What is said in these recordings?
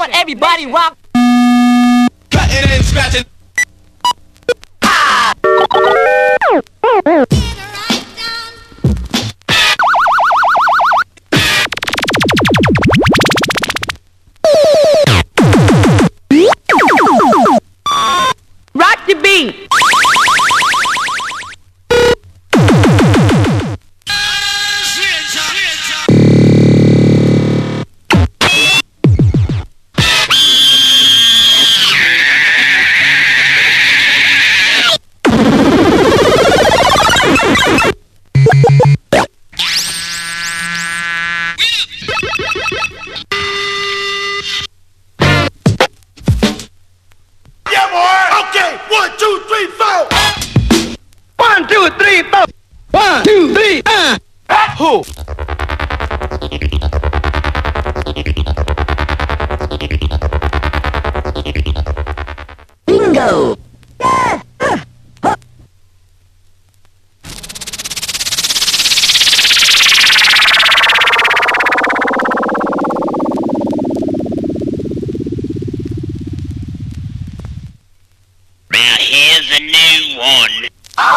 want everybody rock. Cutting and scratching. Rock the beat. Yeah, boy. Okay, 1, 2, 3, 4. 1, 2, 3, 4. 1, 2, 3, Who? Bingo. Now here's a new one.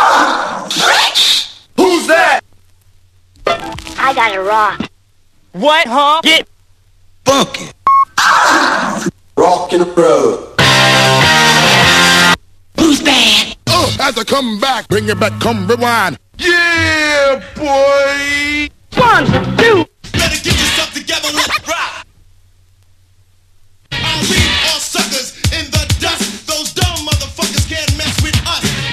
Who's that? I got a rock. What, huh? Get Funky. Rockin' the road. Who's bad? As I come back, bring it back, come rewind. yeah, boy. 1, 2. Better get yourself together. Let's